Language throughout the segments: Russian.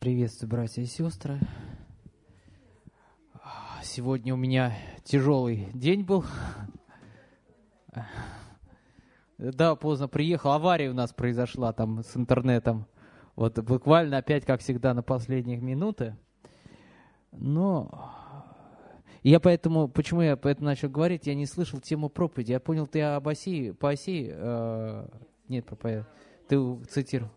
Приветствую, братья и сестры. Сегодня у меня тяжелый день был. Да, поздно приехал. Авария у нас произошла там с интернетом. Вот буквально опять, как всегда, на последних минутах. Но я поэтому, почему я поэтому начал говорить, я не слышал тему проповеди. Я понял, ты об Осии, по Осии, нет, ты цитировал.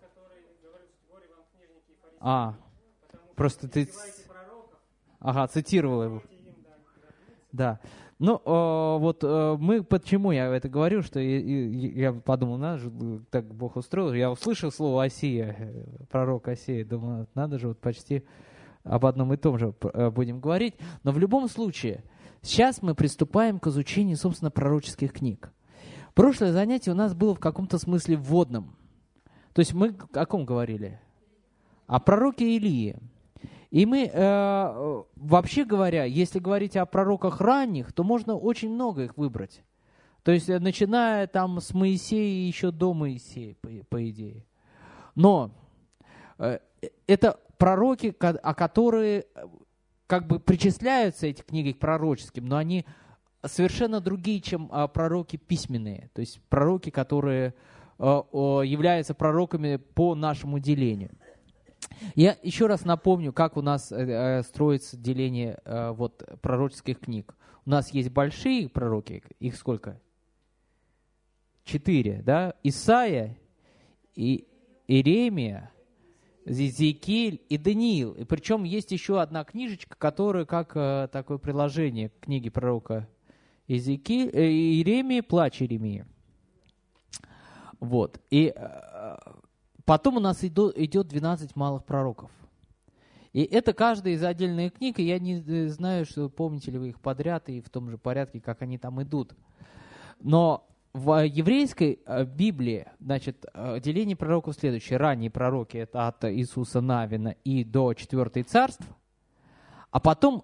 Просто ты... Ага, цитировал его. Да. Ну, мы, почему я это говорю, что я подумал, так Бог устроил. Я услышал слово Осия, пророк Осия, думаю, надо же, вот почти об одном и том же будем говорить. Но в любом случае, сейчас мы приступаем к изучению, собственно, пророческих книг. Прошлое занятие у нас было в каком-то смысле вводным. То есть мы о ком говорили? О пророке Илии. И мы, вообще говоря, если говорить о пророках ранних, то можно очень много их выбрать. То есть, начиная там с Моисея и еще до Моисея, по идее. Но это пророки, которые как бы причисляются, эти книги, к пророческим, но они совершенно другие, чем пророки письменные. То есть, пророки, которые являются пророками по нашему делению. Я еще раз напомню, как у нас строится деление пророческих книг. У нас есть большие пророки, их сколько? 4, да? Исайя, Иеремия, Иезекииль и Даниил. И причем есть еще одна книжечка, которая как такое приложение к книге пророка Иеремии, «Плач Иеремии». Вот. И потом у нас идет 12 малых пророков. И это каждая из отдельных книг, и я не знаю, что помните ли вы их подряд и в том же порядке, как они там идут. Но в еврейской Библии, деление пророков следующее. Ранние пророки — это от Иисуса Навина и до 4 царств. А потом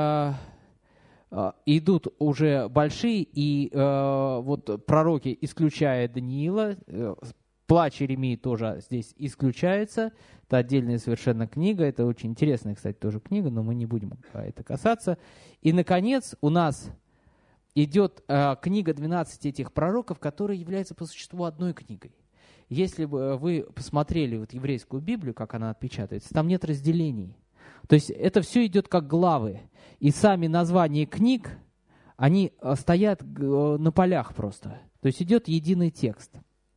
идут уже большие, и пророки, исключая Даниила, «Плач Иеремии» тоже здесь исключается. Это отдельная совершенно книга. Это очень интересная, кстати, тоже книга, но мы не будем это касаться. И, наконец, у нас идет книга 12 этих пророков, которая является по существу одной книгой. Если бы вы посмотрели еврейскую Библию, как она отпечатается, там нет разделений. То есть это все идет как главы. И сами названия книг, они стоят на полях просто. То есть идет единый текст.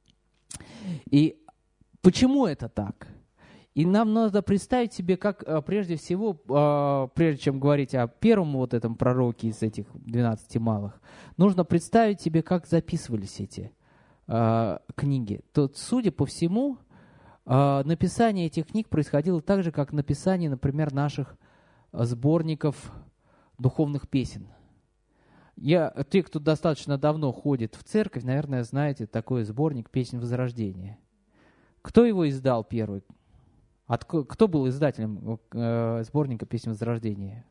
И почему это так? И нам надо представить себе, как прежде всего, прежде чем говорить о первом этом пророке из этих 12 малых, нужно представить себе, как записывались эти книги. То, судя по всему, написание этих книг происходило так же, как написание, например, наших сборников духовных песен. Те, кто достаточно давно ходит в церковь, наверное, знаете такой сборник «Песнь Возрождения». Кто его издал первый? Кто был издателем сборника «Песнь Возрождения»?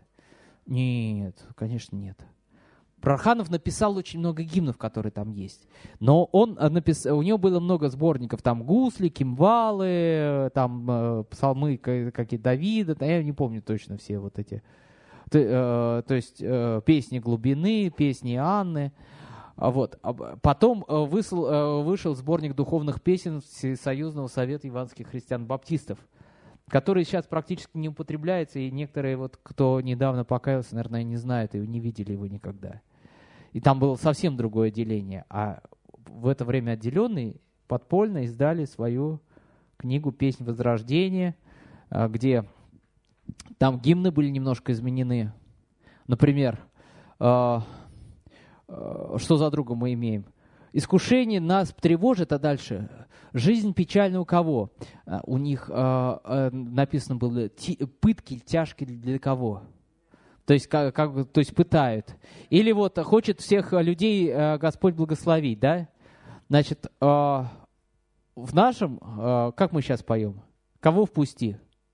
Нет, конечно, нет. Проханов написал очень много гимнов, которые там есть. Но у него было много сборников. Там гусли, кимвалы, там псалмы какие Давида. Я не помню точно все вот эти. То есть песни глубины, песни Анны. Потом вышел сборник духовных песен Союзного совета евангельских христиан-баптистов, который сейчас практически не употребляется, и некоторые, кто недавно покаялся, наверное, не знают и не видели его никогда. И там было совсем другое деление. А в это время отделенные подпольно издали свою книгу «Песнь Возрождения», где там гимны были немножко изменены. Например, что за друга мы имеем? Искушение нас тревожит, а дальше жизнь печальна у кого? У них написано было пытки тяжкие для кого? То есть, то есть пытают. Или хочет всех людей Господь благословить, да? Значит, в нашем, как мы сейчас поем? Кого впусти?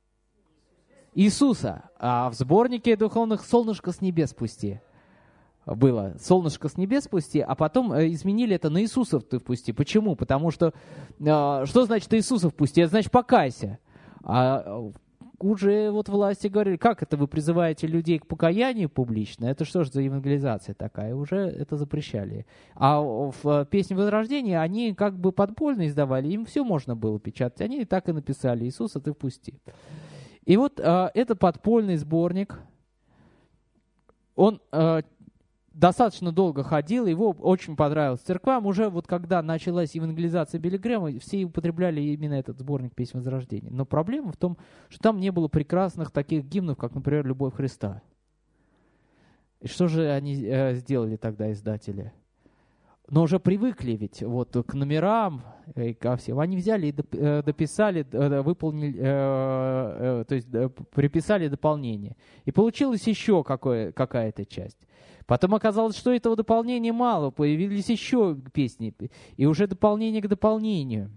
Иисуса. А в сборнике духовных «Солнышко с небес спусти» было. «Солнышко с небес спусти», а потом изменили это на «Иисуса ты впусти». Почему? Потому что, что значит «Иисуса впусти»? Это значит «покайся». уже вот власти говорили, как это вы призываете людей к покаянию публично? Это что же за евангелизация такая? Уже это запрещали. А в «Песне Возрождения» они как бы подпольно издавали, им все можно было печатать. Они и так и написали: «Иисуса ты впусти». И вот это подпольный сборник, он достаточно долго ходил, его очень понравилось церквам. Уже вот когда началась евангелизация Билли Грэма, все употребляли именно этот сборник «Песен Возрождения». Но проблема в том, что там не было прекрасных таких гимнов, как, например, «Любовь Христа». И что же они сделали тогда, издатели? Но уже привыкли ведь вот к номерам и ко всем. Они взяли и дописали, выполнили, то есть приписали дополнение. И получилась еще какая-то часть. Потом оказалось, что этого дополнения мало, появились еще песни, и уже дополнение к дополнению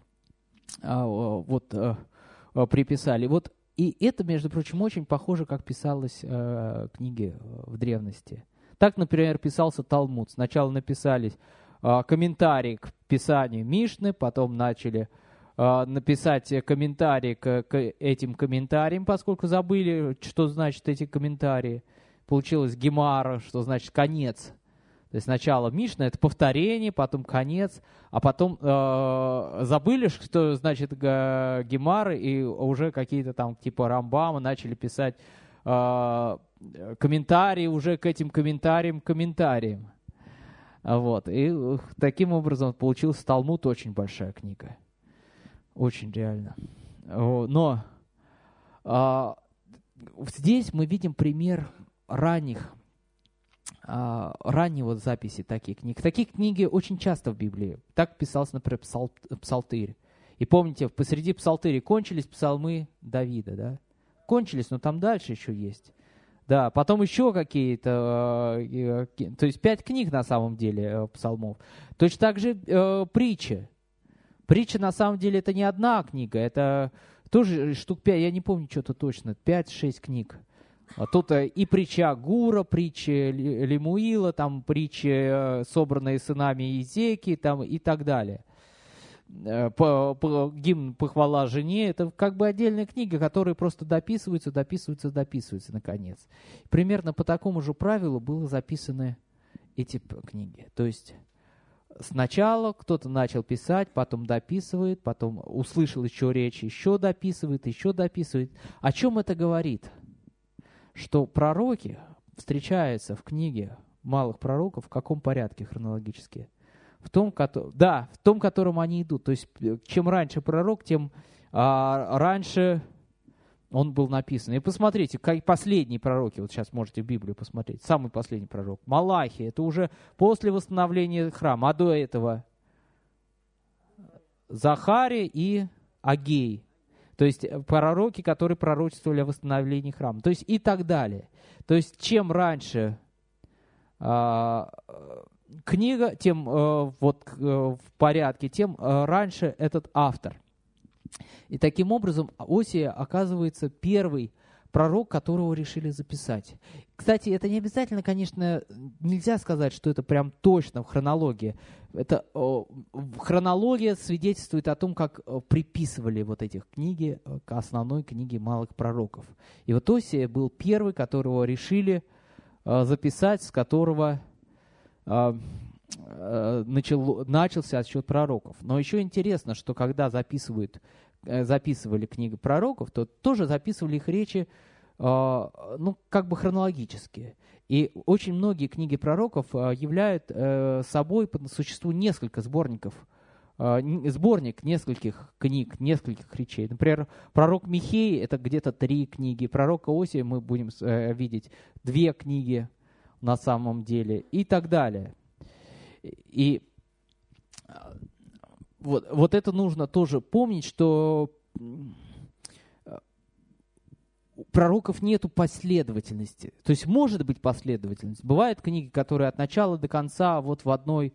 приписали. Вот, и это, между прочим, очень похоже, как писалось книги в древности. Так, например, писался Талмуд. Сначала написались комментарии к Писанию Мишны, потом начали написать комментарии к этим комментариям, поскольку забыли, что значат эти комментарии. Получилось Гемара, что значит конец. То есть сначала Мишна — это повторение, потом конец, а потом забыли, что значит Гемара, и уже какие-то там типа Рамбама начали писать комментарии уже к этим комментариям. Вот. И таким образом получился Талмуд, очень большая книга. Очень реально. Но здесь мы видим пример ранней вот записи таких книг. Такие книги очень часто в Библии. Так писался, например, Псалтырь. И помните, посреди Псалтыря кончились псалмы Давида, да? Кончились, но там дальше еще есть. Да, потом еще какие-то, то есть 5 книг на самом деле псалмов. Точно так же притчи. Притча на самом деле это не одна книга, это тоже штук 5, я не помню что-то точно, 5-6 книг. Тут и притча Гура, притчи Лемуила, там притчи, собранные сынами Изеки, там и так далее. Гимн «Похвала жене» — это как бы отдельная книга, которая просто дописывается наконец. Примерно по такому же правилу были записаны эти книги. То есть сначала кто-то начал писать, потом дописывает, потом услышал еще речь, еще дописывает. О чем это говорит? Что пророки встречаются в книге малых пророков в каком порядке хронологически? В том, котором они идут. То есть, чем раньше пророк, тем раньше он был написан. И посмотрите, как последние пророки, вот сейчас можете в Библию посмотреть, самый последний пророк, Малахия, это уже после восстановления храма, а до этого Захария и Агей. То есть, пророки, которые пророчествовали о восстановлении храма. То есть, и так далее. То есть, чем раньше книга, тем в порядке, тем раньше этот автор. И таким образом Осия оказывается первый пророк, которого решили записать. Кстати, это не обязательно, конечно, нельзя сказать, что это прям точно в хронологии. Это хронология свидетельствует о том, как приписывали вот этих книги к основной книге малых пророков. И вот Осия был первый, которого решили записать, с которого начался отсчет пророков. Но еще интересно, что когда записывали книги пророков, то тоже записывали их речи, как бы хронологически. И очень многие книги пророков являют собой по существу несколько сборников, сборник нескольких книг, нескольких речей. Например, пророк Михей — это где-то 3 книги, пророка Осия мы будем видеть 2 книги на самом деле и так далее. И вот это нужно тоже помнить, что у пророков нету последовательности. То есть может быть последовательность. Бывают книги, которые от начала до конца вот в одной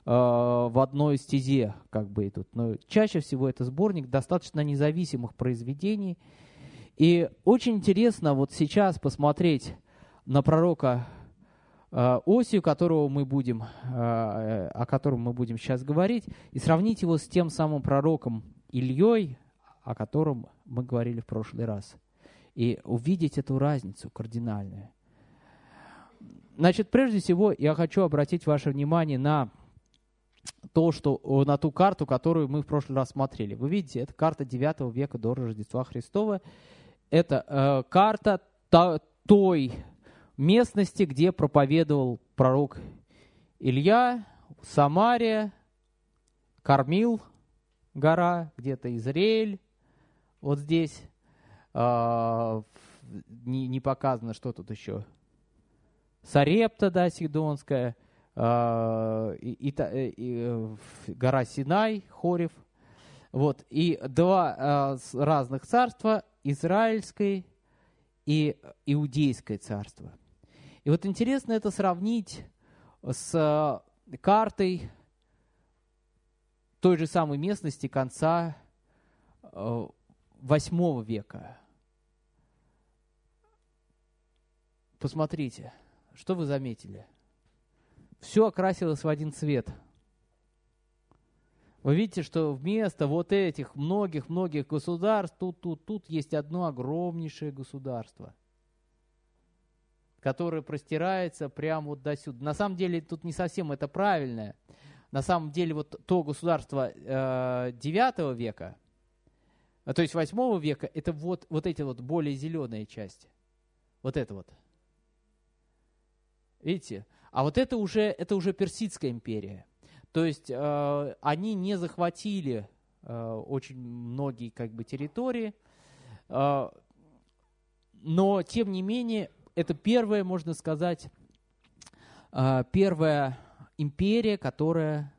стезе как бы идут. Но чаще всего это сборник достаточно независимых произведений. И очень интересно вот сейчас посмотреть на пророка Осию, о котором мы будем сейчас говорить, и сравнить его с тем самым пророком Ильей, о котором мы говорили в прошлый раз. и увидеть эту разницу кардинальную. Значит, прежде всего, я хочу обратить ваше внимание на на ту карту, которую мы в прошлый раз смотрели. Вы видите, это карта 9 века до Рождества Христова. Это карта той местности, где проповедовал пророк Илья, Самария, Кармил, гора, где-то Израиль, вот здесь. Не показано, что тут еще. Сарепта, да, Сидонская, гора Синай, Хорев. Вот. И два разных царства, Израильское и Иудейское царство. И вот интересно это сравнить с картой той же самой местности конца VIII века. Посмотрите, что вы заметили? Все окрасилось в один цвет. Вы видите, что вместо вот этих многих-многих государств, тут есть одно огромнейшее государство, которое простирается прямо вот до сюда. На самом деле тут не совсем это правильно. На самом деле вот то государство IX века, то есть VIII века, это вот эти вот более зеленые части. Вот это вот. Видите? А вот это уже Персидская империя. То есть они не захватили очень многие как бы территории, но тем не менее это первая, можно сказать, первая империя, которая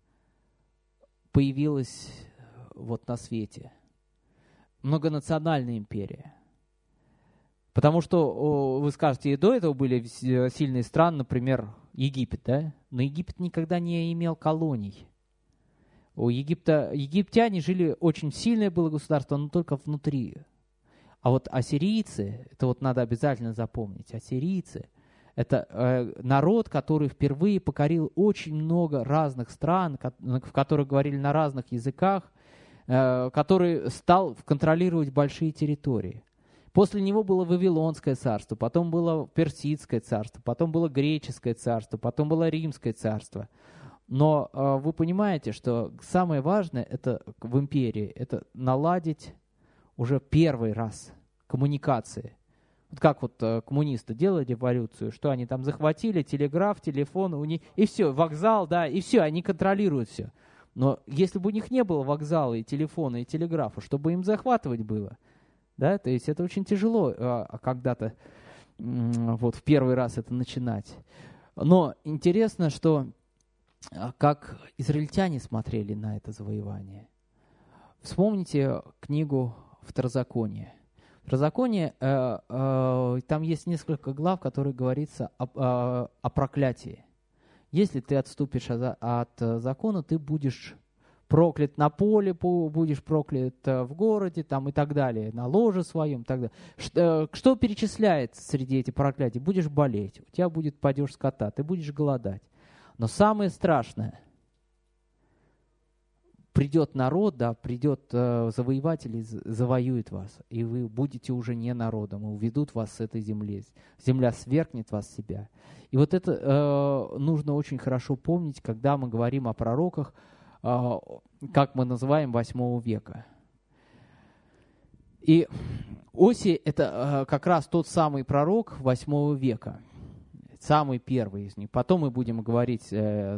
появилась вот на свете. Многонациональная империя. Потому что, вы скажете, и до этого были сильные страны, например, Египет, да? Но Египет никогда не имел колоний. У египтяне жили, очень сильное было государство, но только внутри. А вот ассирийцы, это вот надо обязательно запомнить, ассирийцы, это народ, который впервые покорил очень много разных стран, в которых говорили на разных языках, который стал контролировать большие территории. После него было Вавилонское царство, потом было Персидское царство, потом было Греческое царство, потом было Римское царство. Но вы понимаете, что самое важное это в империи, это наладить уже первый раз коммуникации. Вот как вот коммунисты делали революцию, что они там захватили телеграф, телефон, и все, вокзал, да, и все, они контролируют все. Но если бы у них не было вокзала и телефона, и телеграфа, чтобы им захватывать было? Да, то есть это очень тяжело когда-то вот в первый раз это начинать. Но интересно, что как израильтяне смотрели на это завоевание. Вспомните книгу Второзаконие. Второзаконие, там есть несколько глав, в которых говорится о проклятии. Если ты отступишь от закона, ты будешь проклят на поле, будешь проклят в городе там, и так далее, на ложе своем. Так далее. Что перечисляется среди этих проклятий? Будешь болеть, у тебя будет падеж скота, ты будешь голодать. Но самое страшное, придет народ, да, придет завоеватель, завоюет вас, и вы будете уже не народом, и уведут вас с этой земли. Земля свергнет вас с себя. И вот это нужно очень хорошо помнить, когда мы говорим о пророках, как мы называем, 8 века. И Осия – это как раз тот самый пророк 8 века, самый первый из них. Потом мы будем говорить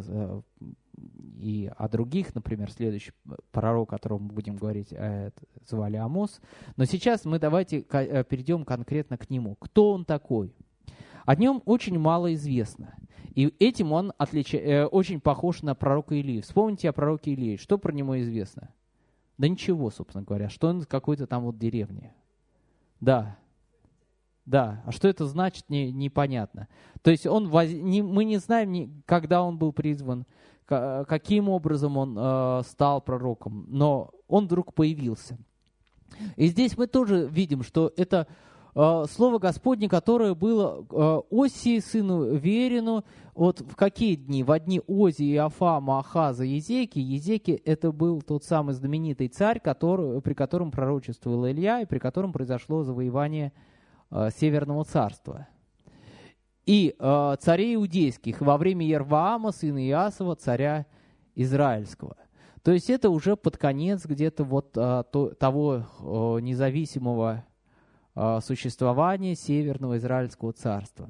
и о других, например, следующий пророк, о котором мы будем говорить, звали Амос. Но сейчас мы давайте перейдем конкретно к нему. Кто он такой? О нем очень мало известно. И этим он очень похож на пророка Илии. Вспомните о пророке Илии. Что про него известно? Да ничего, собственно говоря. Что он из какой-то там вот деревни. Да. Да. А что это значит, непонятно. То есть мы не знаем, когда он был призван, каким образом он стал пророком. Но он вдруг появился. И здесь мы тоже видим, что это слово Господне, которое было Осии, сыну Верину, вот в какие дни? В дни Озии, Иофама, Ахаза, Езеки. Езеки – это был тот самый знаменитый царь, при котором пророчествовал Илья, и при котором произошло завоевание Северного царства. И царей иудейских во время Иерваама, сына Иасова, царя израильского. То есть это уже под конец где-то вот того независимого существования Северного Израильского царства.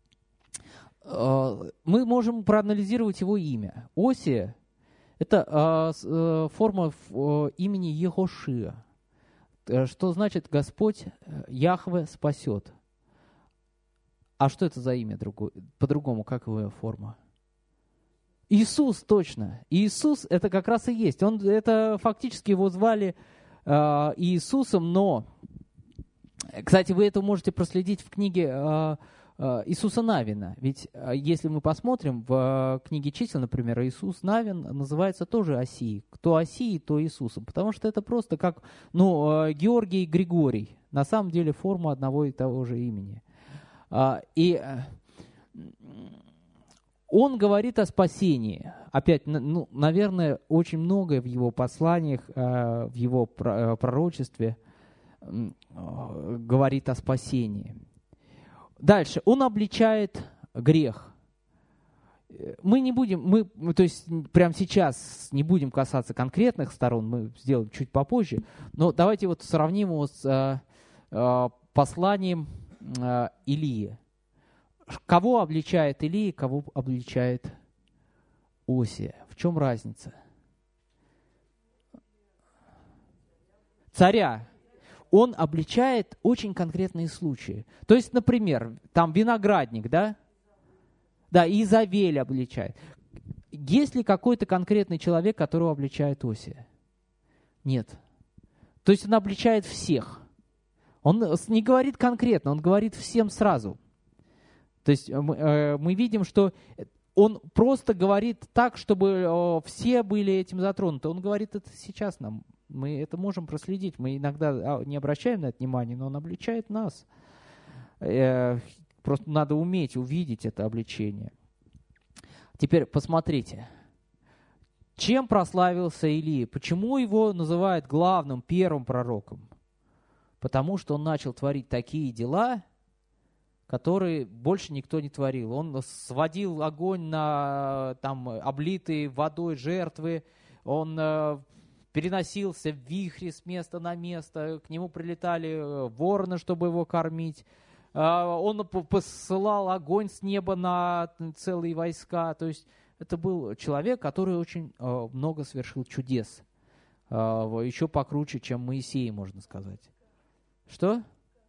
Мы можем проанализировать его имя. Осия – это форма имени Ехошия, что значит «Господь Яхве спасет». А что это за имя по-другому? Как его форма? Иисус, точно. Иисус – это как раз и есть. Это фактически его звали Иисусом, но, кстати, вы это можете проследить в книге Иисуса Навина. Ведь если мы посмотрим в книге чисел, например, Иисус Навин называется тоже Осией. Кто Осией, то Иисусом. Потому что это просто как Георгий и Григорий. На самом деле форма одного и того же имени. И он говорит о спасении. Опять, наверное, очень многое в его посланиях, в его пророчестве говорит о спасении. Дальше. Он обличает грех. Мы не будем, то есть прямо сейчас не будем касаться конкретных сторон, мы сделаем чуть попозже, но давайте вот сравним его с посланием Илии. Кого обличает Илия, кого обличает Осия? В чем разница? Царя. Он обличает очень конкретные случаи. То есть, например, там виноградник, да? Да, Изавель обличает. Есть ли какой-то конкретный человек, которого обличает Осия? Нет. То есть он обличает всех. Он не говорит конкретно, он говорит всем сразу. То есть мы видим, что он просто говорит так, чтобы все были этим затронуты. Он говорит это сейчас нам. Мы это можем проследить. Мы иногда не обращаем на это внимания, но он обличает нас. Просто надо уметь увидеть это обличение. Теперь посмотрите. Чем прославился Илия? Почему его называют главным, первым пророком? Потому что он начал творить такие дела, которые больше никто не творил. Он сводил огонь на облитые водой жертвы, он переносился в вихре с места на место, к нему прилетали вороны, чтобы его кормить. Он посылал огонь с неба на целые войска. То есть это был человек, который очень много совершил чудес. Еще покруче, чем Моисей, можно сказать. Что?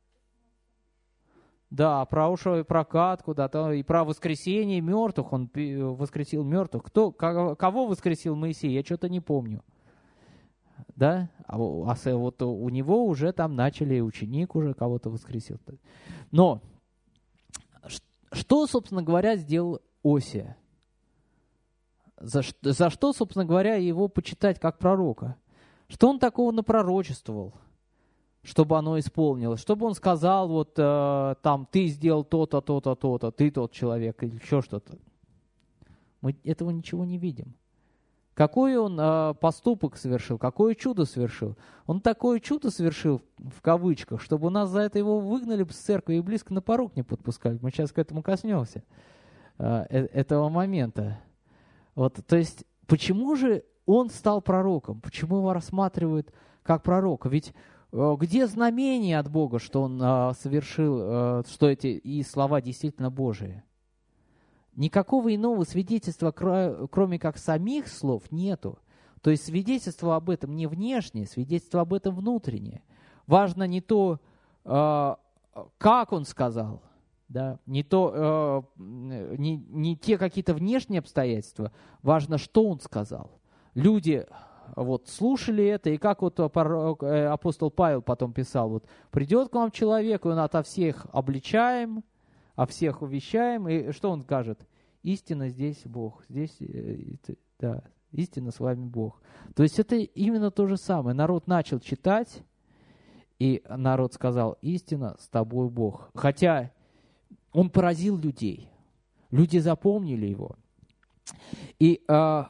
Да, про катку, да, и про воскресение мертвых. Он воскресил мертвых. Кого воскресил Моисей? Я что-то не помню. Да? А вот у него уже там начали, ученик уже кого-то воскресил. Но что, собственно говоря, сделал Осия? За что, собственно говоря, его почитать как пророка? Что он такого напророчествовал, чтобы оно исполнилось? Чтобы он сказал, вот ты сделал то-то, то-то, то-то, ты тот человек, или еще что-то. Мы этого ничего не видим. Какой он поступок совершил, какое чудо совершил? Он такое чудо совершил, в кавычках, чтобы нас за это его выгнали бы с церкви и близко на порог не подпускали. Мы сейчас к этому коснемся, этого момента. Вот, то есть, почему же он стал пророком? Почему его рассматривают как пророка? Ведь где знамение от Бога, что он совершил, что эти слова действительно Божии? Никакого иного свидетельства, кроме как самих слов, нету. То есть свидетельство об этом не внешнее, свидетельство об этом внутреннее. Важно не то, как он сказал, да, не те какие-то внешние обстоятельства, важно, что он сказал. Люди слушали это, и как апостол Павел потом писал, придет к вам человек, и он ото всех обличаем, о всех увещаем, и что он скажет? Истина здесь Бог, здесь, да, истина с вами Бог. То есть это именно то же самое. Народ начал читать, И народ сказал: истина, с тобой Бог. Хотя он поразил людей. Люди запомнили его. И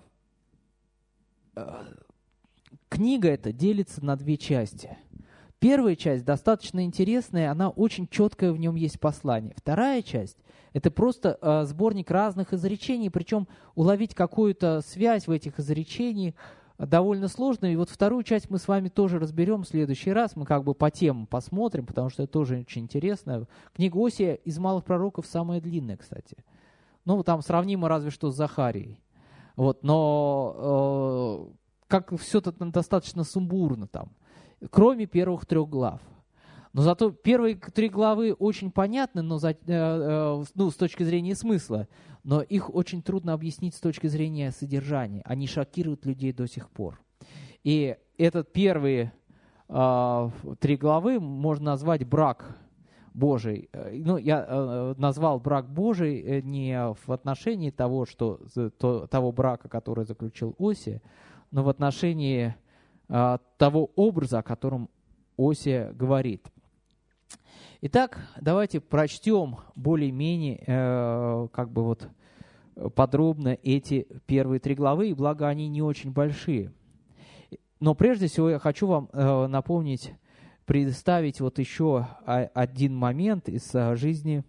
книга эта делится на две части. Первая часть достаточно интересная, она очень четкая, в нем есть послание. Вторая часть – это просто сборник разных изречений, причем уловить какую-то связь в этих изречениях довольно сложно. И вот вторую часть мы с вами тоже разберем в следующий раз. Мы как бы по темам посмотрим, потому что это тоже очень интересно. Книга Осия из малых пророков самая длинная, кстати. Ну, там сравнимо разве что с Захарией. Вот, но как все это достаточно сумбурно там, кроме первых 3 глав. Но зато первые 3 главы очень понятны, но с точки зрения смысла, но их очень трудно объяснить с точки зрения содержания. Они шокируют людей до сих пор. И этот первые 3 главы можно назвать брак Божий. Ну, я назвал брак Божий не в отношении того брака, который заключил Осия, но в отношении того образа, о котором Осия говорит. Итак, давайте прочтем более-менее подробно эти первые 3 главы, и благо они не очень большие. Но прежде всего я хочу вам напомнить, представить вот еще один момент из жизни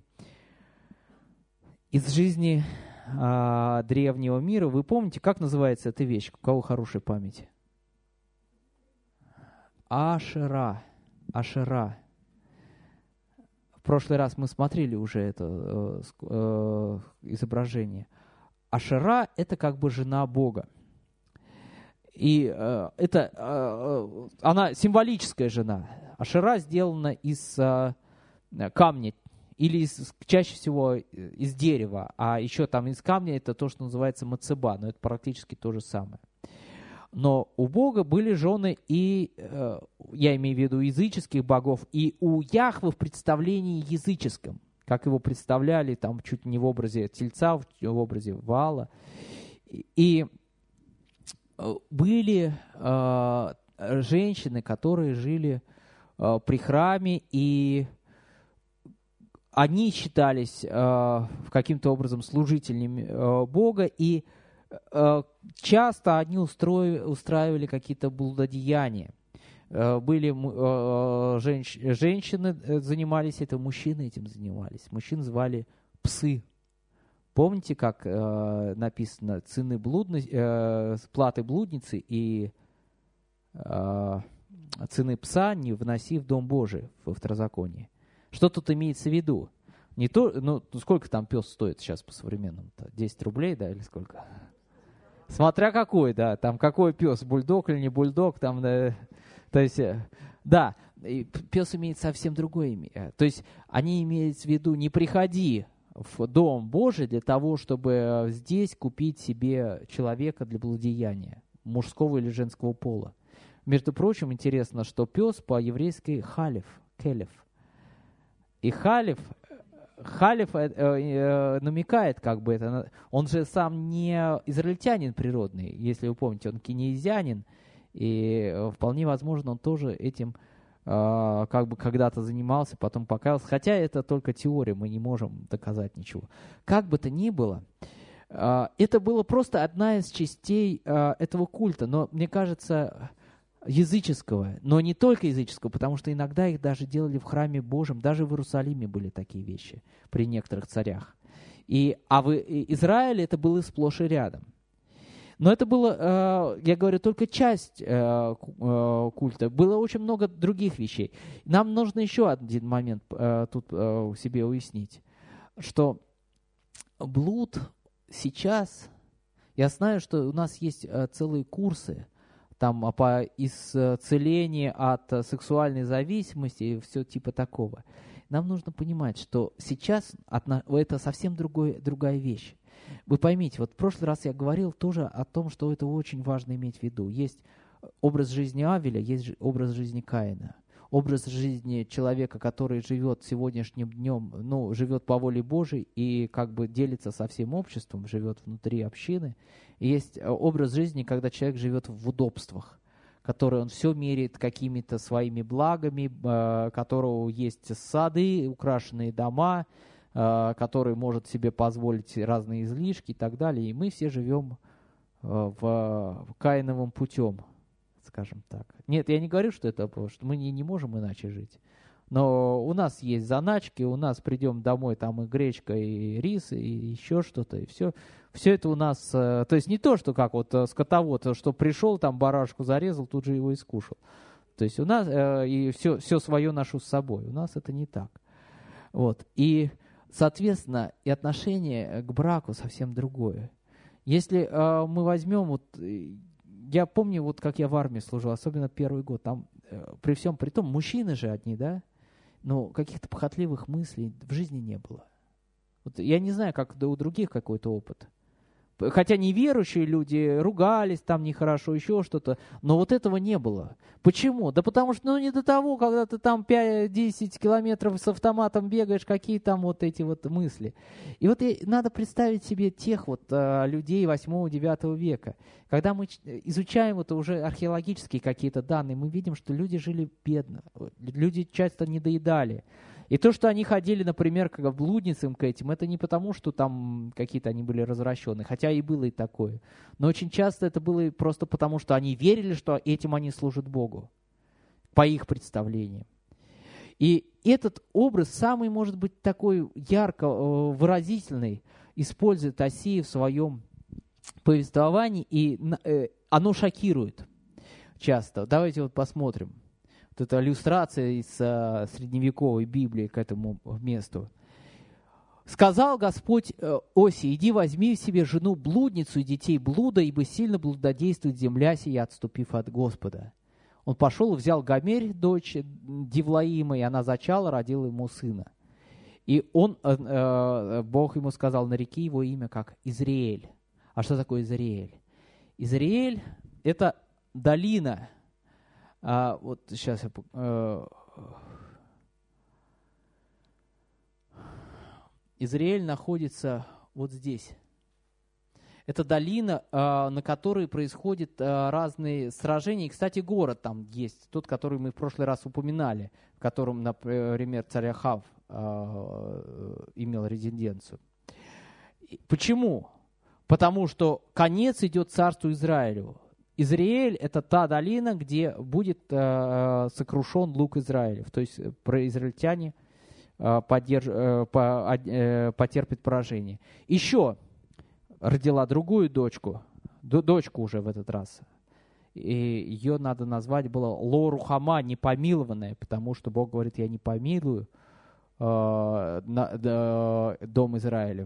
древнего мира. Вы помните, как называется эта вещь? У кого хорошая память? Ашера. В прошлый раз мы смотрели уже это изображение. Ашера – это как бы жена Бога. И она символическая жена. Ашера сделана из камня или чаще всего из дерева. А еще там из камня это то, что называется мацеба, но это практически то же самое. Но у Бога были жены и, я имею в виду языческих богов, и у Яхвы в представлении языческом, как его представляли там чуть не в образе тельца, в образе Ваала. И были женщины, которые жили при храме, и они считались каким-то образом служителями Бога, и часто они устраивали какие-то блудодеяния. Были женщины занимались этим, мужчины этим занимались. Мужчин звали псы. Помните, как написано платы блудницы и цены пса не вноси в Дом Божий во Второзаконии? Что тут имеется в виду? Не то, ну, сколько там пес стоит сейчас по современному-то? 10 рублей, да, или сколько? Смотря какой, да, там какой пес, бульдог или не бульдог, там, да, то есть, да, пес имеет совсем другое имя. То есть, они имеют в виду, не приходи в Дом Божий для того, чтобы здесь купить себе человека для блудеяния, мужского или женского пола. Между прочим, интересно, что пес по-еврейски халев, келев. И халев намекает, как бы это, он же сам не израильтянин природный, если вы помните, он кинезианин, и вполне возможно, он тоже этим как бы когда-то занимался, потом покаялся, хотя это только теория, мы не можем доказать ничего. Как бы то ни было, это было просто одна из частей этого культа, но мне кажется, языческого, но не только языческого, потому что иногда их даже делали в храме Божьем, даже в Иерусалиме были такие вещи при некоторых царях. А в Израиле это было сплошь и рядом. Но это было, я говорю, только часть культа. Было очень много других вещей. Нам нужно еще один момент тут себе уяснить, что блуд сейчас, я знаю, что у нас есть целые курсы, там по исцелению от сексуальной зависимости и все типа такого. Нам нужно понимать, что сейчас это совсем другая вещь. Вы поймите, вот в прошлый раз я говорил тоже о том, что это очень важно иметь в виду. Есть образ жизни Авеля, есть образ жизни Каина. Образ жизни человека, который живет сегодняшним днем, ну, живет по воле Божией и как бы делится со всем обществом, живет внутри общины. И есть образ жизни, когда человек живет в удобствах, который он все меряет какими-то своими благами, у которого есть сады, украшенные дома, который может себе позволить разные излишки и так далее. И мы все живем в Каиновым путем, скажем так. Нет, я не говорю, что мы не можем иначе жить. Но у нас есть заначки, у нас придем домой, там и гречка, и рис, и еще что-то, и все. Все это у нас, то есть не то, что как вот скотовод, что пришел, там барашку зарезал, тут же его и скушал. То есть у нас и все свое ношу с собой. У нас это не так. Вот. И, соответственно, и отношение к браку совсем другое. Если мы возьмем, вот, я помню, вот как я в армии служил, особенно первый год, там при всем при том, мужчины же одни, да, но каких-то похотливых мыслей в жизни не было. Вот я не знаю, как у других какой-то опыт. Хотя неверующие люди ругались там нехорошо, еще что-то, но вот этого не было. Почему? Да потому что, не до того, когда ты там 5-10 километров с автоматом бегаешь, какие там вот эти вот мысли. И вот надо представить себе тех вот людей 8-9 века. Когда мы изучаем вот уже археологические какие-то данные, мы видим, что люди жили бедно, люди часто недоедали. И то, что они ходили, например, к блудницам к этим, это не потому, что там какие-то они были развращены, хотя и было и такое. Но очень часто это было просто потому, что они верили, что этим они служат Богу, по их представлениям. И этот образ, самый, может быть, такой ярко выразительный, использует Осия в своем повествовании, и оно шокирует часто. Давайте вот посмотрим. Вот это иллюстрация из средневековой Библии к этому месту. «Сказал Господь Осии: иди возьми себе жену блудницу и детей блуда, ибо сильно блудодействует земля сия, отступив от Господа. Он пошел, взял Гомерь, дочь Дивлаима, и она зачала, родила ему сына. И Бог ему сказал: нареки его имя как Изриэль». А что такое Изриэль? Изриэль – это долина. Вот сейчас я... Израиль находится вот здесь. Это долина, на которой происходят разные сражения. И, кстати, город там есть, тот, который мы в прошлый раз упоминали, в котором, например, царь Ахав имел резиденцию. Почему? Потому что конец идет царству Израилю. Израиль – это та долина, где будет сокрушен лук Израилев. То есть израильтяне потерпят поражение. Еще родила другую дочку уже в этот раз. И ее надо назвать было Ло-Рухама, непомилованная, потому что Бог говорит: я не помилую дом Израилев.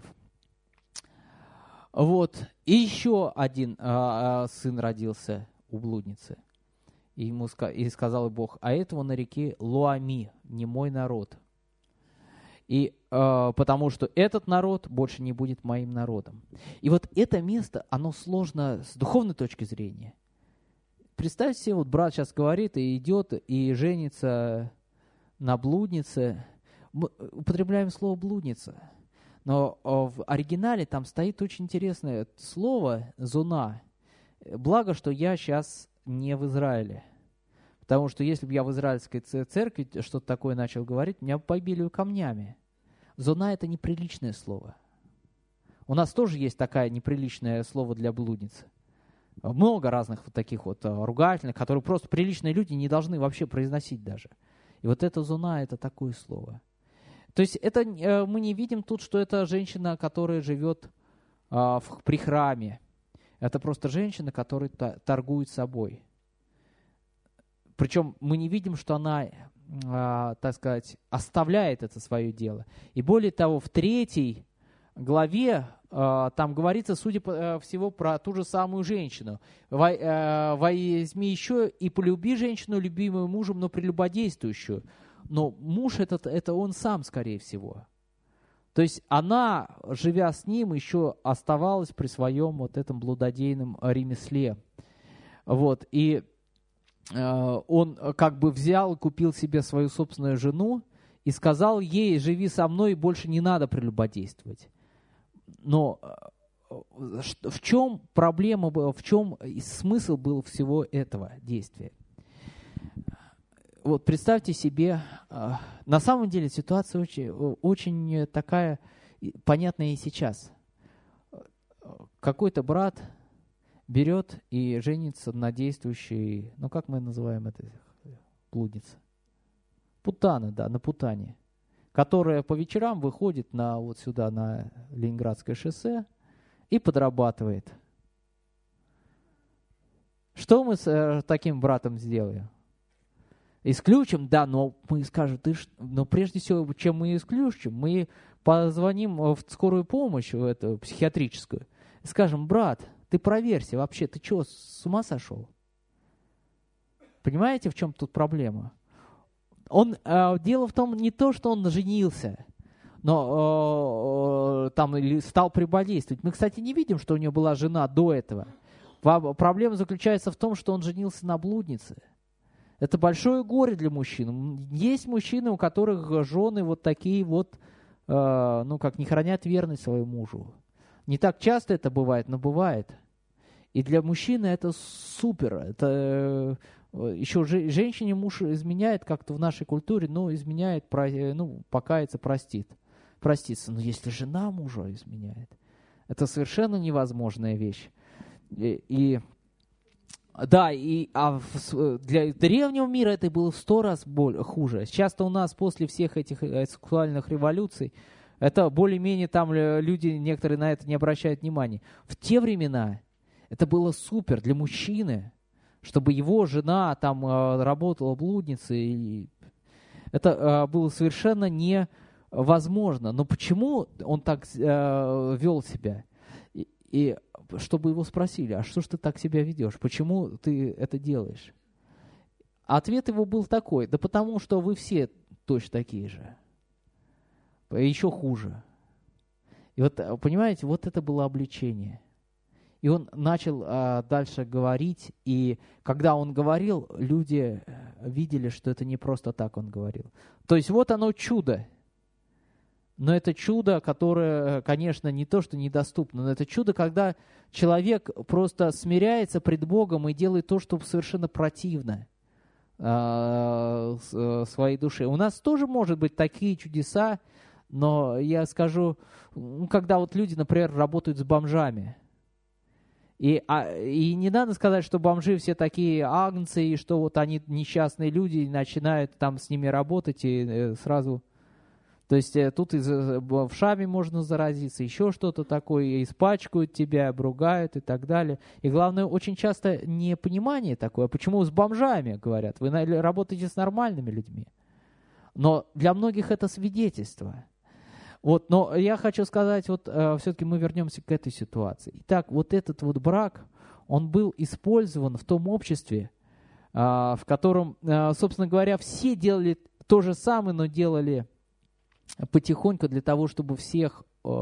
Вот. И еще один сын родился у блудницы. И сказал Бог: а этого нареки Луами, не мой народ. И потому что этот народ больше не будет моим народом. И вот это место, оно сложно с духовной точки зрения. Представьте себе, вот брат сейчас говорит и идет, и женится на блуднице. Мы употребляем слово «блудница». Но в оригинале там стоит очень интересное слово «зуна». Благо, что я сейчас не в Израиле. Потому что если бы я в израильской церкви что-то такое начал говорить, меня бы побили камнями. «Зуна» — это неприличное слово. У нас тоже есть такое неприличное слово для блудницы. Много разных вот таких вот ругательных, которые просто приличные люди не должны вообще произносить даже. И вот это «зуна» — это такое слово. То есть это, мы не видим тут, что это женщина, которая живет при храме. Это просто женщина, которая торгует собой. Причем мы не видим, что она, так сказать, оставляет это свое дело. И более того, в 3 главе там говорится, судя по всему, про ту же самую женщину. «Возьми еще и полюби женщину, любимую мужем, но прелюбодействующую». Но муж это он сам, скорее всего. То есть она, живя с ним, еще оставалась при своем вот этом блудодейном ремесле. Вот. И он как бы взял, купил себе свою собственную жену и сказал ей: живи со мной, и больше не надо прелюбодействовать. Но в чем проблема была, в чем смысл был всего этого действия? Вот представьте себе, на самом деле ситуация очень такая понятная и сейчас. Какой-то брат берет и женится на действующей, ну как мы называем это, блудница? Путана, да, на путане, которая по вечерам выходит вот сюда, на Ленинградское шоссе и подрабатывает. Что мы с таким братом сделаем? Исключим, да, но мы скажем, но прежде всего, чем мы исключим, мы позвоним в скорую помощь, в эту психиатрическую, и скажем: брат, ты проверься вообще, ты что, с ума сошел? Понимаете, в чем тут проблема? Дело в том, не то, что он женился, но там или стал прелюбодействовать. Мы, кстати, не видим, что у него была жена до этого. Проблема заключается в том, что он женился на блуднице. Это большое горе для мужчин. Есть мужчины, у которых жены вот такие вот, как не хранят верность своему мужу. Не так часто это бывает, но бывает. И для мужчины это супер. Это еще женщине муж изменяет как-то в нашей культуре, изменяет, покается, простится. Но если жена мужа изменяет, это совершенно невозможная вещь. Для древнего мира это было в 100 раз хуже. Сейчас-то у нас после всех этих сексуальных революций, это более-менее там люди некоторые на это не обращают внимания. В те времена это было супер для мужчины, чтобы его жена там работала блудницей. Это было совершенно невозможно. Но почему он так вел себя? И чтобы его спросили: а что ж ты так себя ведешь? Почему ты это делаешь? Ответ его был такой: да потому что вы все точно такие же. Еще хуже. И вот, понимаете, вот это было обличение. И он начал дальше говорить, и когда он говорил, люди видели, что это не просто так он говорил. То есть вот оно чудо. Но это чудо, которое, конечно, не то, что недоступно, но это чудо, когда человек просто смиряется пред Богом и делает то, что совершенно противно своей душе. У нас тоже может быть такие чудеса, но я скажу, когда вот люди, например, работают с бомжами, и не надо сказать, что бомжи все такие агнцы, и что вот они несчастные люди, и начинают там с ними работать, и сразу... То есть тут в шаме можно заразиться, еще что-то такое, испачкают тебя, обругают и так далее. И главное, очень часто непонимание такое. Почему с бомжами, говорят? Вы работаете с нормальными людьми. Но для многих это свидетельство. Вот, но я хочу сказать, вот все-таки мы вернемся к этой ситуации. Итак, вот этот вот брак, он был использован в том обществе, в котором, собственно говоря, все делали то же самое, но делали потихоньку для того, чтобы всех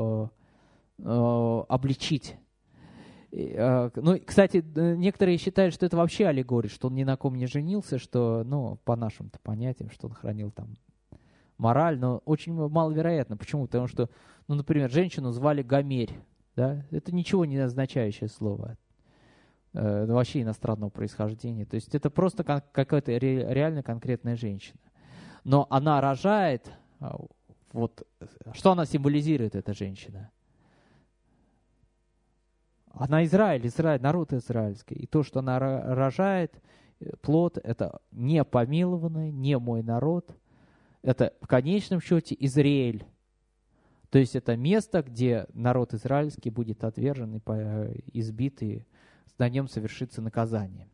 обличить. Кстати, некоторые считают, что это вообще аллегория, что он ни на ком не женился, что, по нашим-то понятиям, что он хранил там мораль, но очень маловероятно. Почему? Потому что, например, женщину звали Гомерь, да? Это ничего не означающее слово, вообще иностранного происхождения. То есть это просто какая-то реально конкретная женщина. Но она рожает... Вот, что она символизирует, эта женщина? Она Израиль, народ израильский. И то, что она рожает, плод, это не помилованный, не мой народ. Это в конечном счете Израиль. То есть это место, где народ израильский будет отвержен и избит, и на нем совершится наказание.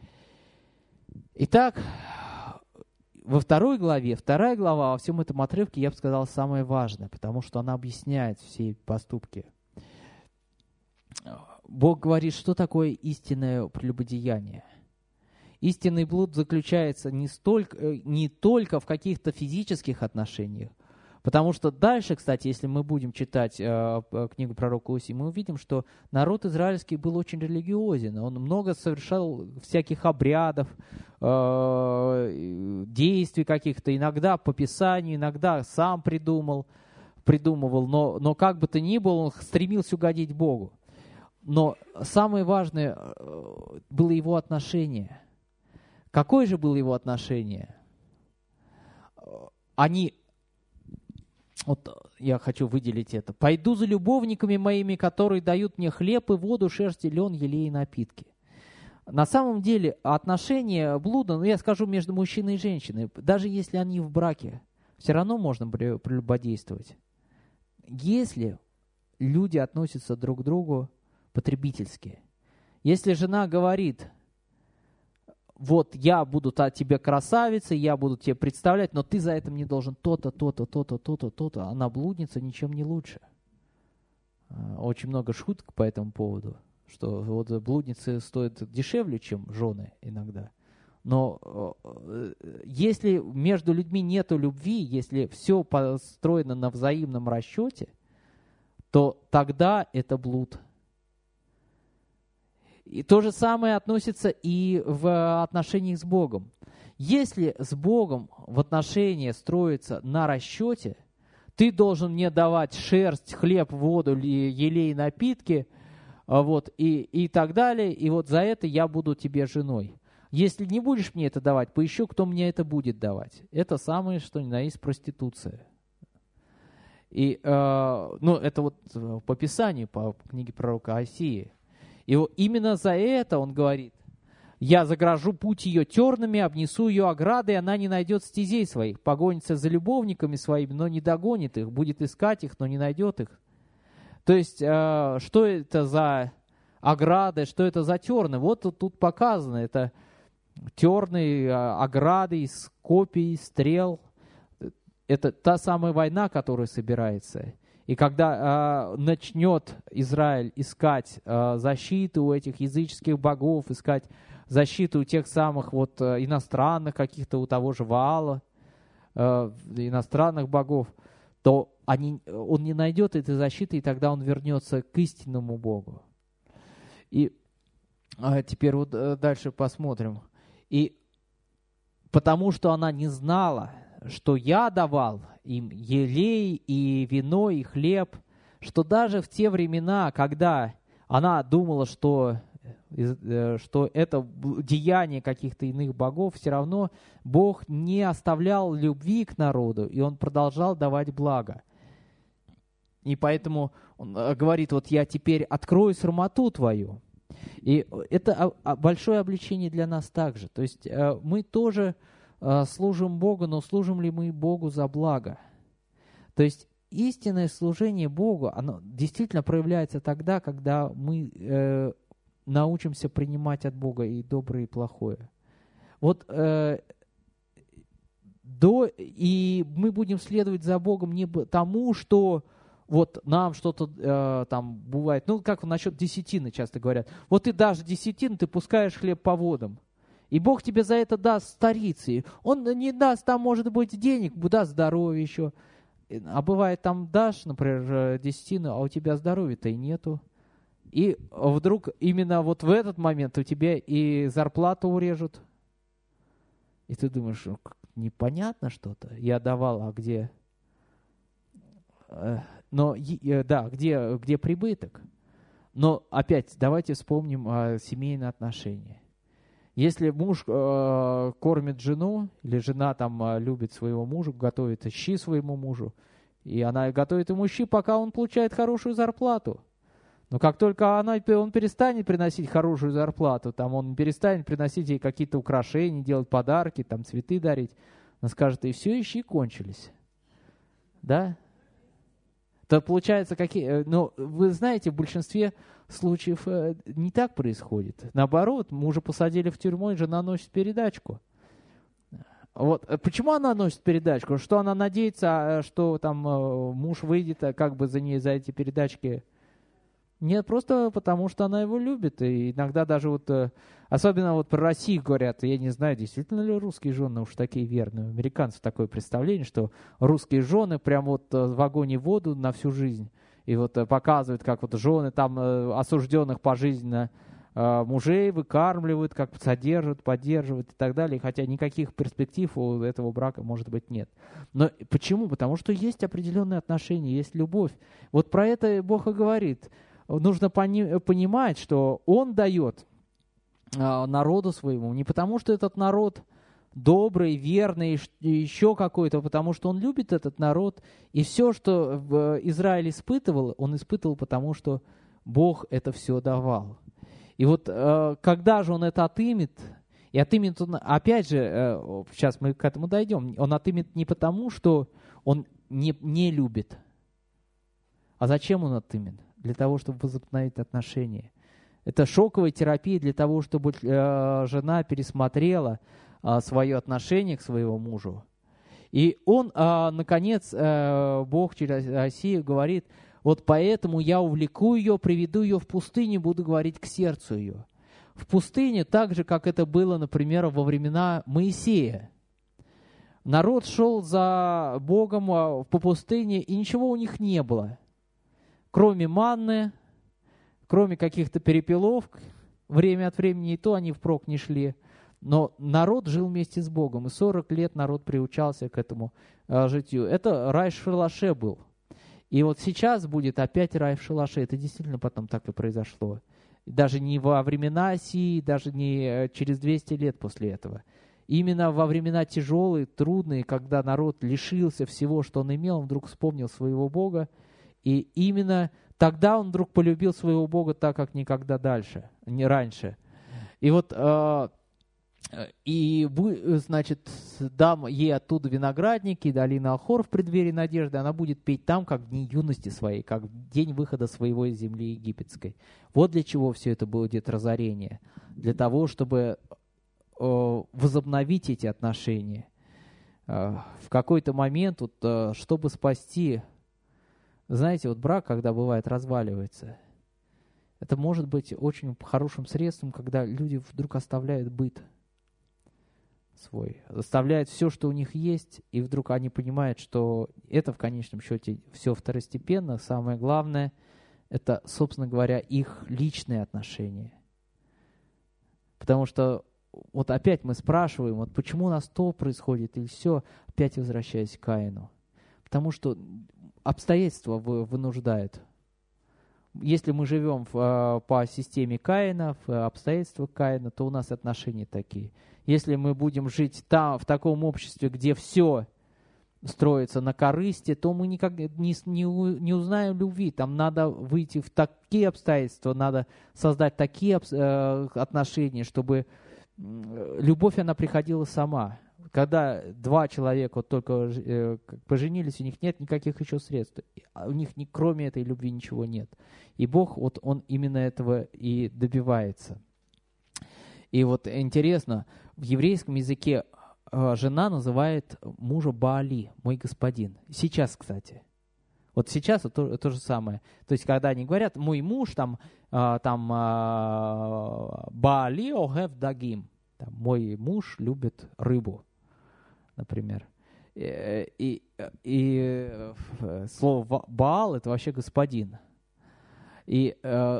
Итак, во второй главе, вторая глава во всем этом отрывке, я бы сказал, самое важное, потому что она объясняет все поступки. Бог говорит, что такое истинное прелюбодеяние. Истинный блуд заключается не только в каких-то физических отношениях, потому что дальше, кстати, если мы будем читать книгу пророка Осии, мы увидим, что народ израильский был очень религиозен. Он много совершал всяких обрядов, действий каких-то, иногда по Писанию, иногда сам придумывал, но как бы то ни было, он стремился угодить Богу. Но самое важное было его отношение. Какое же было его отношение? Вот я хочу выделить это. «Пойду за любовниками моими, которые дают мне хлеб и воду, шерсть и лен, елей и напитки». На самом деле отношения блуда, я скажу, между мужчиной и женщиной, даже если они в браке, все равно можно прелюбодействовать. Если люди относятся друг к другу потребительски. Если жена говорит: вот я буду тебе красавицей, я буду тебе представлять, но ты за это мне должен то-то, то-то, то-то, то-то, то-то. Она блудница, ничем не лучше. Очень много шуток по этому поводу, что вот блудницы стоят дешевле, чем жены иногда. Но если между людьми нету любви, если все построено на взаимном расчете, то тогда это блуд. И то же самое относится и в отношениях с Богом. Если с Богом в отношения строятся на расчете, ты должен мне давать шерсть, хлеб, воду, елей, напитки, вот, и так далее, и вот за это я буду тебе женой. Если не будешь мне это давать, поищу, кто мне это будет давать. Это самое, что ни на есть, проституция. И, это вот по Писанию, по книге пророка Осии. И именно за это он говорит: «Я загражу путь ее тернами, обнесу ее оградой, она не найдет стезей своих, погонится за любовниками своими, но не догонит их, будет искать их, но не найдет их». То есть, что это за ограды, что это за терны? Вот тут показано, это терны, ограды из копий, стрел. Это та самая война, которая собирается. И когда начнет Израиль искать защиту у этих языческих богов, искать защиту у тех самых вот иностранных каких-то, у того же Ваала, иностранных богов, то он не найдет этой защиты, и тогда он вернется к истинному Богу. И теперь вот дальше посмотрим. И потому что она не знала, что я давал им елей и вино и хлеб, что даже в те времена, когда она думала, что это деяние каких-то иных богов, все равно Бог не оставлял любви к народу, и Он продолжал давать благо. И поэтому Он говорит: вот я теперь открою срамоту твою. И это большое обличение для нас также. То есть мы тоже служим Богу, но служим ли мы Богу за благо? То есть истинное служение Богу, оно действительно проявляется тогда, когда мы научимся принимать от Бога и доброе, и плохое. Вот и мы будем следовать за Богом не тому, что вот нам что-то там бывает. Ну, как насчет десятины часто говорят. Вот ты дашь десятину, ты пускаешь хлеб по водам. И Бог тебе за это даст старицы. Он не даст там, может быть, денег, даст здоровье еще. А бывает, там дашь, например, десятину, а у тебя здоровья-то и нету. И вдруг именно вот в этот момент у тебя и зарплату урежут. И ты думаешь: непонятно что-то. Я давал, а где? Но, да, где прибыток? Но опять давайте вспомним семейные отношения. Если муж кормит жену, или жена там любит своего мужа, готовит щи своему мужу, и она готовит ему щи, пока он получает хорошую зарплату. Но как только он перестанет приносить хорошую зарплату, там он перестанет приносить ей какие-то украшения, делать подарки, там цветы дарить, она скажет: и все, и щи кончились. Да? То получается, но вы знаете, в большинстве случаев не так происходит. Наоборот, мужа посадили в тюрьму, и жена носит передачку. Вот. Почему она носит передачку? Что она надеется, что там муж выйдет как бы за ней, за эти передачки? Нет, просто потому что она его любит. И иногда даже вот, особенно вот про Россию говорят, я не знаю, действительно ли русские жены уж такие верные. У американцев такое представление, что русские жены прям вот в огонь и воду на всю жизнь. И вот показывают, как вот жены там осужденных пожизненно мужей выкармливают, как содержат, поддерживают и так далее. Хотя никаких перспектив у этого брака, может быть, нет. Но почему? Потому что есть определенные отношения, есть любовь. Вот про это Бог и говорит. нужно понимать, что Он дает народу своему не потому, что этот народ добрый, верный и еще какой-то, потому что Он любит этот народ. И все, что Израиль испытывал, он испытывал потому, что Бог это все давал. И вот когда же Он это отымет, и отымет Он, опять же, сейчас мы к этому дойдем, Он отымет не потому, что Он не любит. А зачем Он отымет? Для того, чтобы возобновить отношения. Это шоковая терапия для того, чтобы жена пересмотрела свое отношение к своему мужу. И он, наконец, Бог через Осию говорит: вот поэтому я увлеку ее, приведу ее в пустыню, буду говорить к сердцу ее. В пустыне, так же, как это было, например, во времена Моисея. Народ шел за Богом по пустыне, и ничего у них не было. Кроме манны, кроме каких-то перепелов, время от времени и то они впрок не шли. Но народ жил вместе с Богом, и 40 лет народ приучался к этому житию. Это рай в шалаше был. И вот сейчас будет опять рай в шалаше. Это действительно потом так и произошло. Даже не во времена Осии, даже не через 200 лет после этого. Именно во времена тяжелые, трудные, когда народ лишился всего, что он имел, он вдруг вспомнил своего Бога. И именно тогда он вдруг полюбил своего Бога так, как никогда не раньше. И вот, значит, дам ей оттуда виноградники, долина Ахор в преддверии надежды, она будет петь там, как в дни юности своей, как в день выхода своего из земли египетской. Вот для чего все это будет разорение. Для того, чтобы возобновить эти отношения. В какой-то момент, вот, чтобы спасти... Знаете, вот брак, когда бывает разваливается, это может быть очень хорошим средством, когда люди вдруг оставляют быт свой, оставляют все, что у них есть, и вдруг они понимают, что это в конечном счете все второстепенно. Самое главное – это, собственно говоря, их личные отношения. Потому что вот опять мы спрашиваем, вот почему у нас то происходит, или все, опять возвращаясь к Каину. Потому что обстоятельства вынуждают. Если мы живем по системе Каина, в обстоятельствах Каина, то у нас отношения такие. Если мы будем жить там, в таком обществе, где все строится на корысти, то мы никак не узнаем любви. Там надо выйти в такие обстоятельства, надо создать такие отношения, чтобы любовь, она приходила сама. Когда два человека вот только поженились, у них нет никаких еще средств. У них кроме этой любви ничего нет. И Бог, вот Он именно этого и добивается. И вот интересно, в еврейском языке жена называет мужа Баали, мой господин. Сейчас, кстати. Вот сейчас то же самое. То есть, когда они говорят, мой муж, Баали огев дагим, мой муж любит рыбу, например. И слово Баал – это вообще господин. И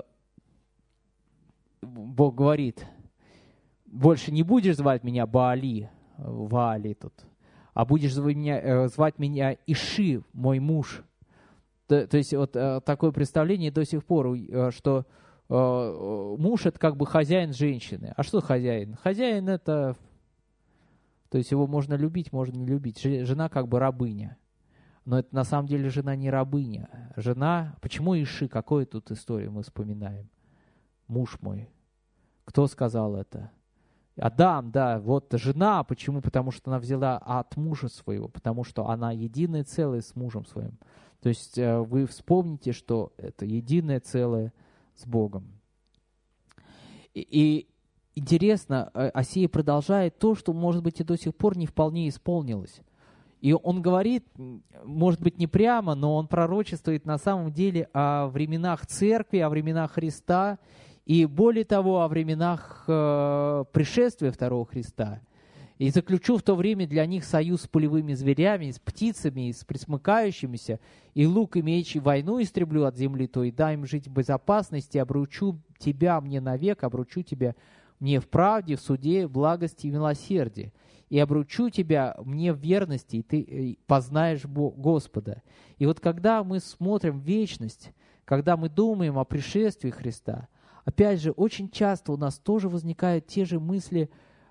Бог говорит, больше не будешь звать меня Баали, Ваали тут, а будешь звать меня Иши, мой муж. То есть вот такое представление до сих пор, что муж – это как бы хозяин женщины. А что хозяин? Хозяин – это... То есть его можно любить, можно не любить. Жена как бы рабыня. Но это на самом деле жена не рабыня. Жена... Почему Иши? Какую тут историю мы вспоминаем? Муж мой. Кто сказал это? Адам, да. Вот жена. Почему? Потому что она взяла от мужа своего. Потому что она единое целое с мужем своим. То есть вы вспомните, что это единое целое с Богом. И интересно, Осия продолжает то, что, может быть, и до сих пор не вполне исполнилось. И он говорит, может быть, не прямо, но он пророчествует на самом деле о временах Церкви, о временах Христа, и более того, о временах пришествия второго Христа. И заключу в то время для них союз с полевыми зверями, с птицами, с пресмыкающимися, и лук и меч, и войну истреблю от земли, то и дай им жить в безопасности, обручу тебя мне навек, обручу тебя мне в правде, в суде, в благости и милосердии, и обручу тебя мне в верности, и ты познаешь Господа. И вот когда мы смотрим в вечность, когда мы думаем о пришествии Христа, опять же, очень часто у нас тоже возникают те же мысли,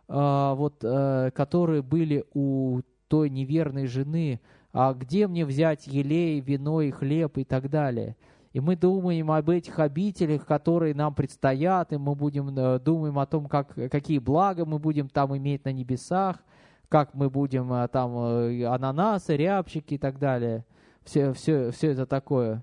которые были у той неверной жены, а где мне взять елей, вино и хлеб и так далее. И мы думаем об этих обителях, которые нам предстоят, и мы думаем о том, какие блага мы будем там иметь на небесах, как мы будем там ананасы, рябчики и так далее. Все это такое.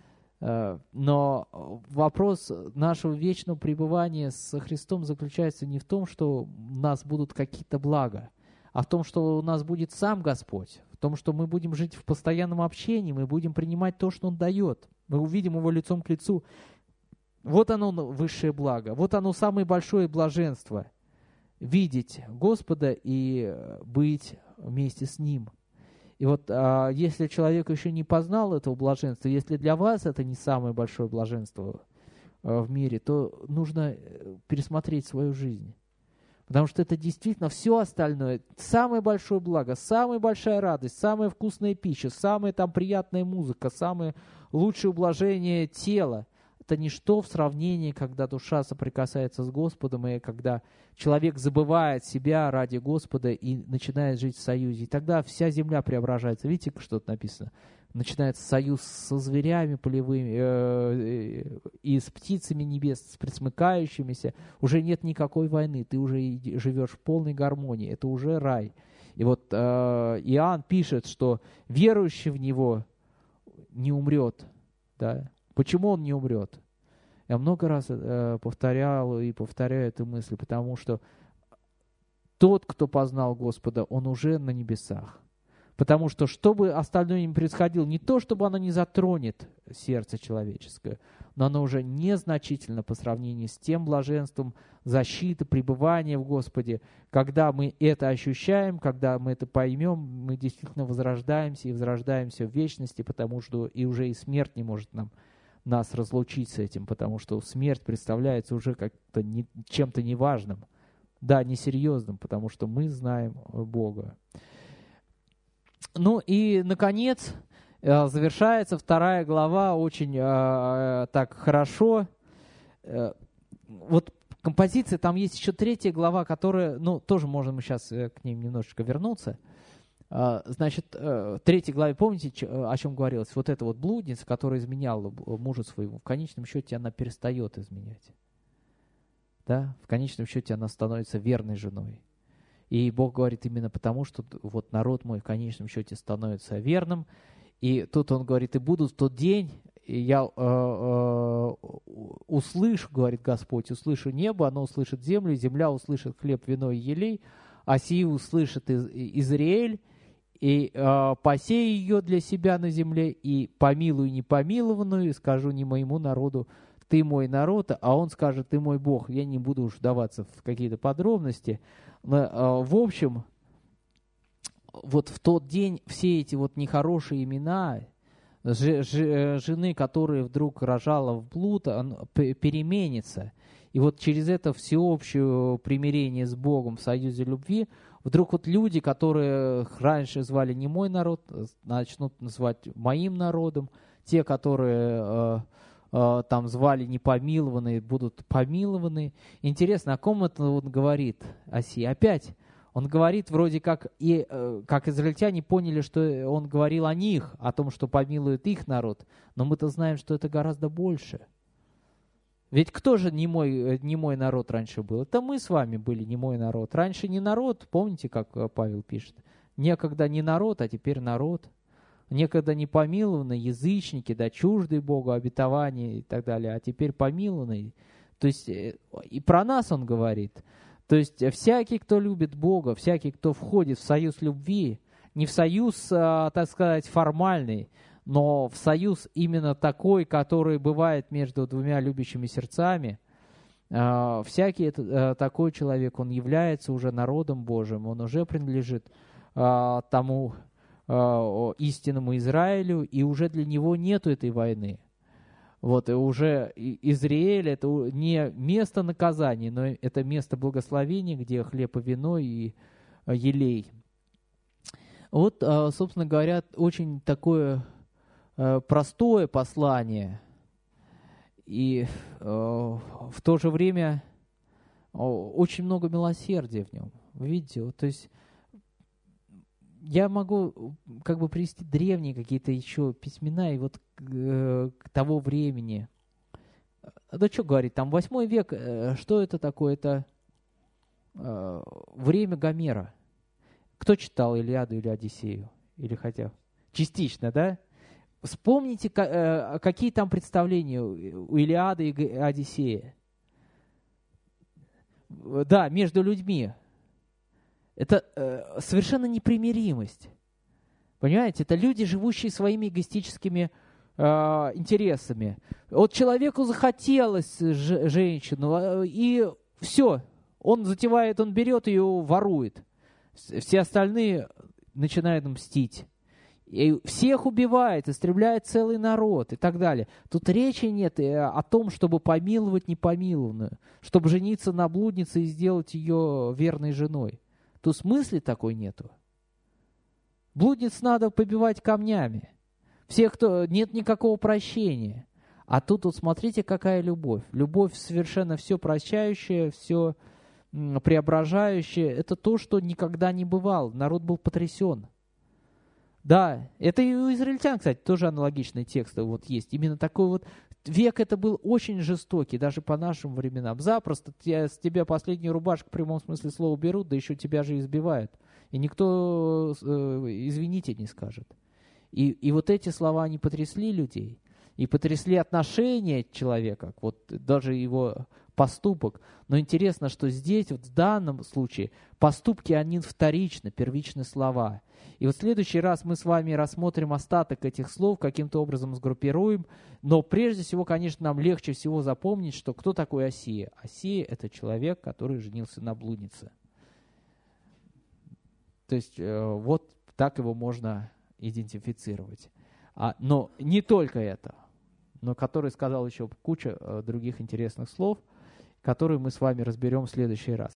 Но вопрос нашего вечного пребывания со Христом заключается не в том, что у нас будут какие-то блага, а в том, что у нас будет сам Господь, в том, что мы будем жить в постоянном общении, мы будем принимать то, что Он дает. Мы увидим Его лицом к лицу. Вот оно высшее благо, вот оно самое большое блаженство. Видеть Господа и быть вместе с Ним. И вот если человек еще не познал этого блаженства, если для вас это не самое большое блаженство в мире, то нужно пересмотреть свою жизнь. Потому что это действительно все остальное, самое большое благо, самая большая радость, самая вкусная пища, самая там приятная музыка, самое лучшее ублажение тела. Это ничто в сравнении, когда душа соприкасается с Господом, и когда человек забывает себя ради Господа и начинает жить в союзе. И тогда вся земля преображается. Видите, что тут написано? Начинается союз со зверями полевыми и с птицами небес, с пресмыкающимися. Уже нет никакой войны, ты уже живешь в полной гармонии. Это уже рай. И вот Иоанн пишет, что верующий в Него не умрет. Да? Почему он не умрет? Я много раз повторял и повторяю эту мысль, потому что тот, кто познал Господа, он уже на небесах. Потому что бы остальное ни происходило, не то, чтобы оно не затронет сердце человеческое, но оно уже незначительно по сравнению с тем блаженством защиты, пребывания в Господе. Когда мы это ощущаем, когда мы это поймем, мы действительно возрождаемся и возрождаемся в вечности, потому что и уже и смерть не может нас разлучить с этим, потому что смерть представляется уже как-то чем-то неважным, да, несерьезным, потому что мы знаем Бога. Ну и, наконец, завершается 2 глава очень так хорошо. Вот композиция, там есть еще 3 глава, которая, тоже можем мы сейчас к ним немножечко вернуться. Значит, в 3 главе, помните, о чем говорилось? Вот эта вот блудница, которая изменяла мужу своему, в конечном счете она перестает изменять. Да? В конечном счете она становится верной женой. И Бог говорит именно потому, что вот народ мой в конечном счете становится верным. И тут Он говорит, и буду в тот день, и я услышу, говорит Господь, услышу небо, оно услышит землю, земля услышит хлеб, вино и елей, а сии услышит Израиль, и посею ее для себя на земле, и помилую непомилованную, и скажу не моему народу, ты мой народ, а он скажет, ты мой Бог. Я не буду уж вдаваться в какие-то подробности. Но, в общем, вот в тот день все эти вот нехорошие имена жены, которая вдруг рожала в блуд, переменится. И вот через это всеобщее примирение с Богом в союзе любви, вдруг вот люди, которые раньше звали не мой народ, начнут называть моим народом. Те, которые там звали непомилованные, будут помилованы. Интересно, о ком это он говорит, Оси? Опять он говорит вроде как израильтяне поняли, что он говорил о них, о том, что помилует их народ. Но мы-то знаем, что это гораздо больше. Ведь кто же не мой народ раньше был? Это мы с вами были не мой народ. Раньше не народ, помните, как Павел пишет? Некогда не народ, а теперь народ. Некогда не помилованные язычники, да, чуждые Богу обетования и так далее, а теперь помилованные. То есть и про нас он говорит. То есть всякий, кто любит Бога, всякий, кто входит в союз любви, не в союз, так сказать, формальный, но в союз именно такой, который бывает между двумя любящими сердцами, всякий такой человек, он является уже народом Божьим, он уже принадлежит тому истинному Израилю, и уже для него нету этой войны. Вот, и уже Израиль — это не место наказания, но это место благословения, где хлеб и вино и елей. Вот, собственно говоря, очень такое простое послание, И в то же время очень много милосердия в нем. Вы видите, вот, то есть я могу как бы привести древние какие-то еще письмена и вот к того времени. Да что говорить, там 8 век, что это такое? Это время Гомера. Кто читал Илиаду или Одиссею? Или хотя частично, да? Вспомните, какие там представления у Илиады и Одиссея. Да, между людьми. Это совершенно непримиримость. Понимаете, это люди, живущие своими эгоистическими интересами. Вот человеку захотелось женщину, и все, он затевает, он берет ее, ворует. Все остальные начинают мстить. И всех убивает, истребляет целый народ и так далее. Тут речи нет о том, чтобы помиловать непомилованную, чтобы жениться на блуднице и сделать ее верной женой. Тут смысла такой нету. Блудниц надо побивать камнями. Всех, кто... Нет никакого прощения. А тут вот смотрите, какая любовь. Любовь совершенно все прощающая, все преображающая. Это то, что никогда не бывало. Народ был потрясен. Да, это и у израильтян, кстати, тоже аналогичные тексты вот есть. Именно такой вот век это был очень жестокий, даже по нашим временам. Запросто с тебя последнюю рубашку в прямом смысле слова берут, да еще тебя же избивают. И никто извините не скажет. И вот эти слова, они потрясли людей. И потрясли отношения человека, вот даже его поступок. Но интересно, что здесь, вот в данном случае, поступки, они вторичны, первичны слова. И вот в следующий раз мы с вами рассмотрим остаток этих слов, каким-то образом сгруппируем. Но прежде всего, конечно, нам легче всего запомнить, что кто такой Осия. Осия – это человек, который женился на блуднице. То есть вот так его можно идентифицировать. Но не только это, но который сказал еще кучу других интересных слов, которые мы с вами разберем в следующий раз.